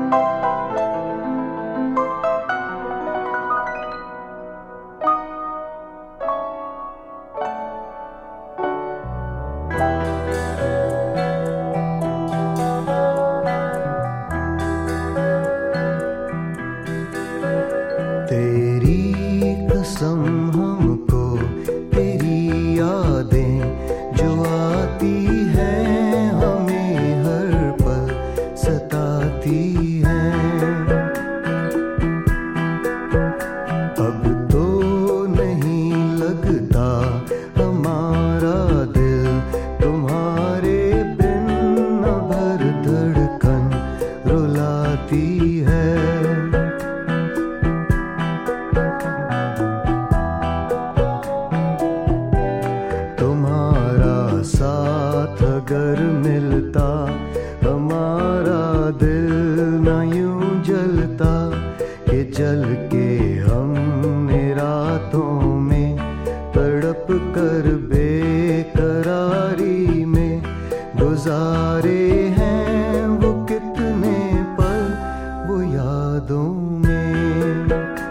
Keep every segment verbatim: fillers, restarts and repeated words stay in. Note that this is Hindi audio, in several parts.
तेरी कसम हमको तेरी यादें जो आती हैं हमें हर पल सताती हैं। अब तो नहीं लगता हमारा दिल तुम्हारे बिन न भर धड़कन रुलाती है। साथ अगर मिलता हमारा दिल न यूं जलता कि जल के हमने रातों में तड़प कर बेकरारी में गुजारे हैं वो कितने पल वो यादों में।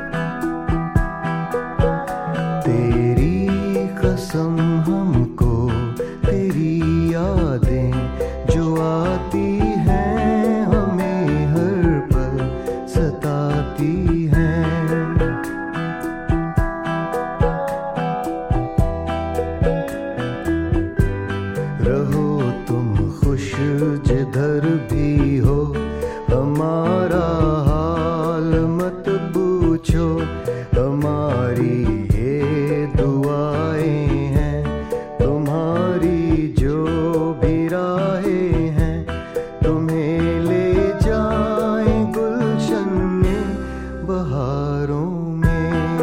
तेरी कसम हमको तेरी यादें जो आती हैं हमें हर पल सताती हैं। रहो तुम खुश जिधर भी हो हमारा हाल मत पूछो। हमारी ये दुआएं हैं तुम्हारी जो भी राहें हैं तुम्हें ले जाएं गुलशन में बहारों में।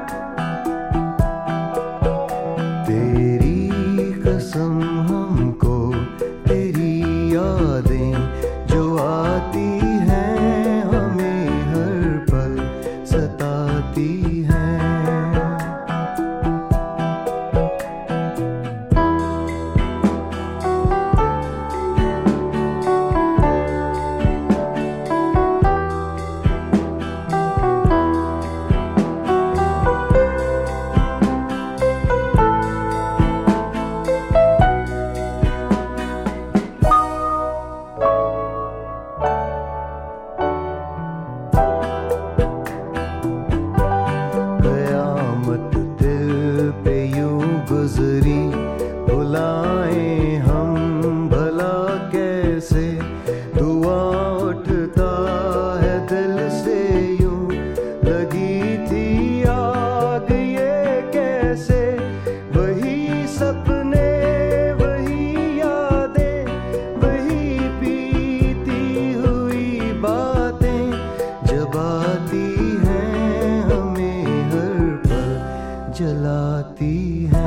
तेरी कसम हमको तेरी यादें जो आती हैं हमें हर पल सताती हैं। गुजरी बुलाएं हम भला कैसे दुआ उठता है दिल से यूं लगी थी आग ये कैसे। वही सपने वही यादें वही बीती हुई बातें जब आती हैं हमें हर पल जलाती हैं।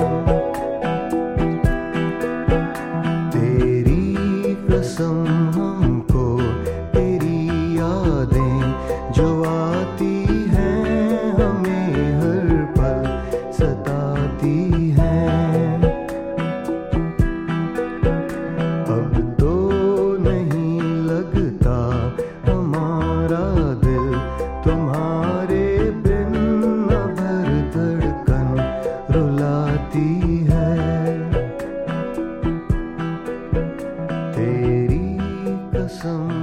तेरी कसम हमको तेरी यादें जो आती हैं हमें हर पल सताती हैं। अब तो नहीं लगता हमारा दिल तुम्हारे बिन न भर धड़कन रुलाती है। तेरी कसम